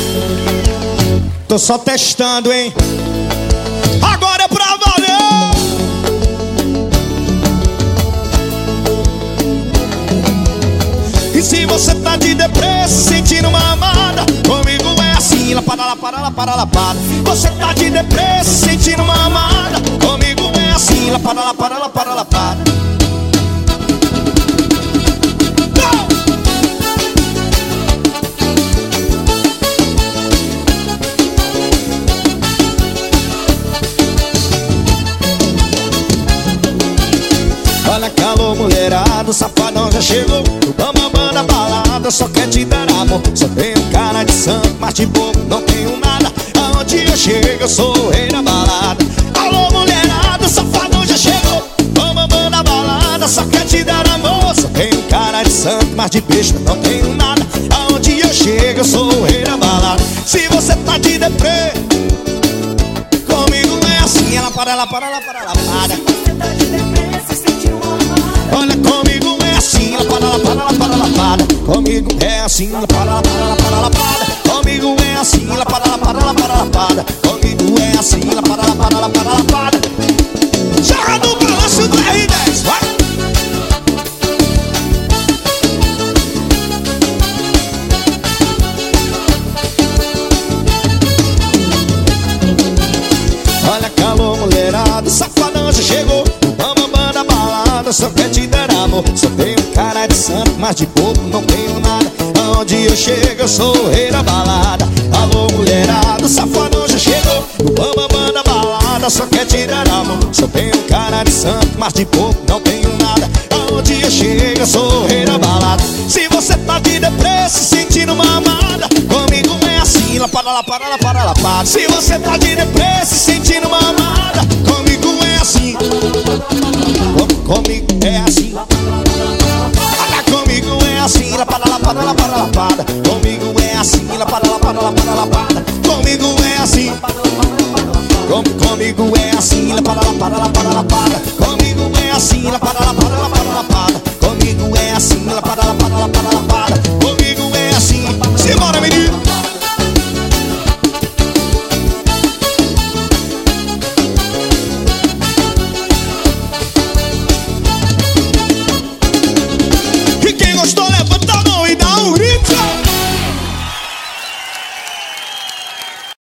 Tô só testando, hein? Agora é pra valer! E se você tá de depressa, sentindo uma amada, comigo é assim, lapada, lapada, lapada, lapada. Você tá de depressa, sentindo uma amada, comigo é assim, lapada, lapada, lapada, lapada. Olha calor, mulherada, o safadão já chegou. O bambambam da balada só quer te dar amor. Só tenho cara de santo, mas de bobo não tenho nada. Aonde eu chego eu sou o rei da balada. Alô, mulherada, o safadão já chegou. O bambambam da balada só quer te dar amor. Só tenho cara de santo, mas de besta não tenho nada. Aonde eu chego eu sou o rei da balada. Se você tá de deprê, comigo não é assim. Ela para, ela para, ela para, ela para. Se você tá de depressa, sentiu uma amada, olha, comigo é assim, ela para, ela para, ela para, ela para. Comigo é assim, ela para, ela para, ela para, ela para. Comigo é assim, ela para, ela para, ela para, ela para. Comigo é assim, ela para, ela para, ela para, ela para. Joga no balanço do R10, vai! Olha calor, mulherada, o safadão já chegou. O bambambam da balada só quer te dar amor. Só tenho cara de santo, mas de bobo não tenho nada. Aonde eu chego eu sou o rei da balada. Alô, mulherada, o safadão já chegou. O bambambam da balada só quer te dar amor. Só tenho cara de santo, mas de bobo não tenho nada. Aonde eu chego eu sou o rei da balada. Se você tá de depressa, sentindo uma amada, comigo é assim, lá para, lá para, lá para, lá para. Se você tá de depressa, sentindo uma amada, comigo é assim. Comigo é assim. Olha, comigo é assim, lá para, lá para, lá para, lá para. Comigo é assim, lá para, lá para, lá para, lá para. Comigo é assim. Comigo é assim, lá para, lá para, lá para, lá para. Comigo é assim, lá para, lá para.